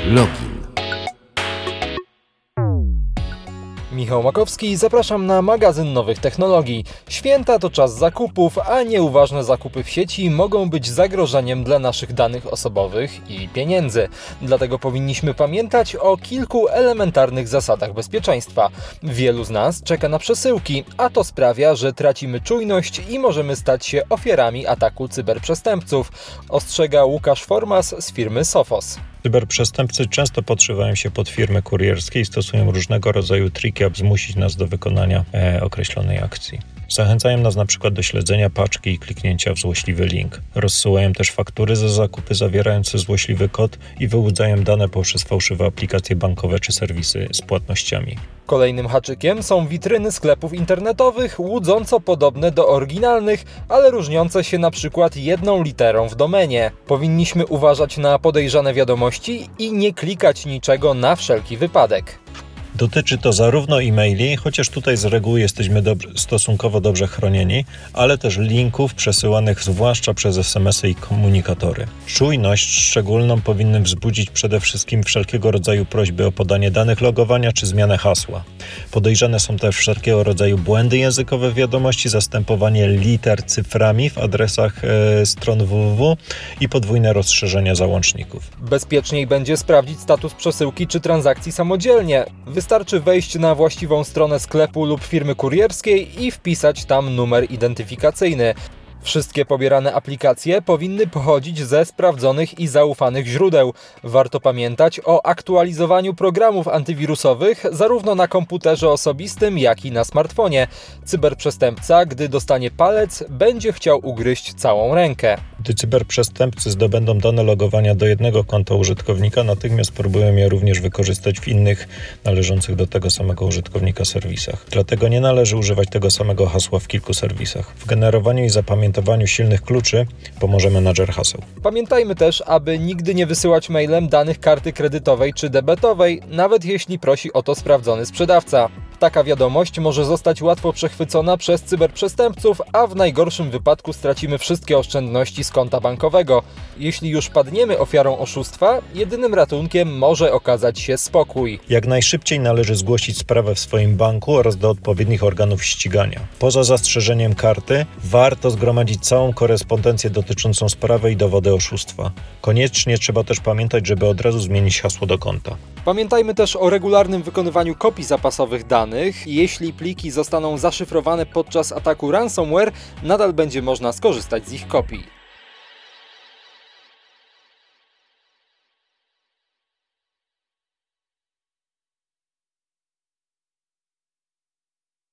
Login. Michał Makowski, zapraszam na magazyn nowych technologii. Święta to czas zakupów, a nieuważne zakupy w sieci mogą być zagrożeniem dla naszych danych osobowych i pieniędzy. Dlatego powinniśmy pamiętać o kilku elementarnych zasadach bezpieczeństwa. Wielu z nas czeka na przesyłki, a to sprawia, że tracimy czujność i możemy stać się ofiarami ataku cyberprzestępców, ostrzega Łukasz Formas z firmy Sophos. Cyberprzestępcy często podszywają się pod firmy kurierskie i stosują różnego rodzaju triki, aby zmusić nas do wykonania określonej akcji. Zachęcają nas na przykład do śledzenia paczki i kliknięcia w złośliwy link. Rozsyłają też faktury za zakupy zawierające złośliwy kod i wyłudzają dane poprzez fałszywe aplikacje bankowe czy serwisy z płatnościami. Kolejnym haczykiem są witryny sklepów internetowych, łudząco podobne do oryginalnych, ale różniące się na przykład jedną literą w domenie. Powinniśmy uważać na podejrzane wiadomości i nie klikać niczego na wszelki wypadek. Dotyczy to zarówno e-maili, chociaż tutaj z reguły jesteśmy stosunkowo dobrze chronieni, ale też linków przesyłanych zwłaszcza przez SMS-y i komunikatory. Czujność szczególną powinny wzbudzić przede wszystkim wszelkiego rodzaju prośby o podanie danych logowania czy zmianę hasła. Podejrzane są też wszelkiego rodzaju błędy językowe w wiadomości, zastępowanie liter cyframi w adresach stron www i podwójne rozszerzenia załączników. Bezpieczniej będzie sprawdzić status przesyłki czy transakcji samodzielnie. Wystarczy wejść na właściwą stronę sklepu lub firmy kurierskiej i wpisać tam numer identyfikacyjny. Wszystkie pobierane aplikacje powinny pochodzić ze sprawdzonych i zaufanych źródeł. Warto pamiętać o aktualizowaniu programów antywirusowych zarówno na komputerze osobistym, jak i na smartfonie. Cyberprzestępca, gdy dostanie palec, będzie chciał ugryźć całą rękę. Gdy cyberprzestępcy zdobędą dane logowania do jednego konta użytkownika, natychmiast próbują je również wykorzystać w innych należących do tego samego użytkownika serwisach. Dlatego nie należy używać tego samego hasła w kilku serwisach. W generowaniu i zapamiętowaniu silnych kluczy pomoże menadżer haseł. Pamiętajmy też, aby nigdy nie wysyłać mailem danych karty kredytowej czy debetowej, nawet jeśli prosi o to sprawdzony sprzedawca. Taka wiadomość może zostać łatwo przechwycona przez cyberprzestępców, a w najgorszym wypadku stracimy wszystkie oszczędności z konta bankowego. Jeśli już padniemy ofiarą oszustwa, jedynym ratunkiem może okazać się spokój. Jak najszybciej należy zgłosić sprawę w swoim banku oraz do odpowiednich organów ścigania. Poza zastrzeżeniem karty, warto zgromadzić całą korespondencję dotyczącą sprawy i dowody oszustwa. Koniecznie trzeba też pamiętać, żeby od razu zmienić hasło do konta. Pamiętajmy też o regularnym wykonywaniu kopii zapasowych danych. Jeśli pliki zostaną zaszyfrowane podczas ataku ransomware, nadal będzie można skorzystać z ich kopii.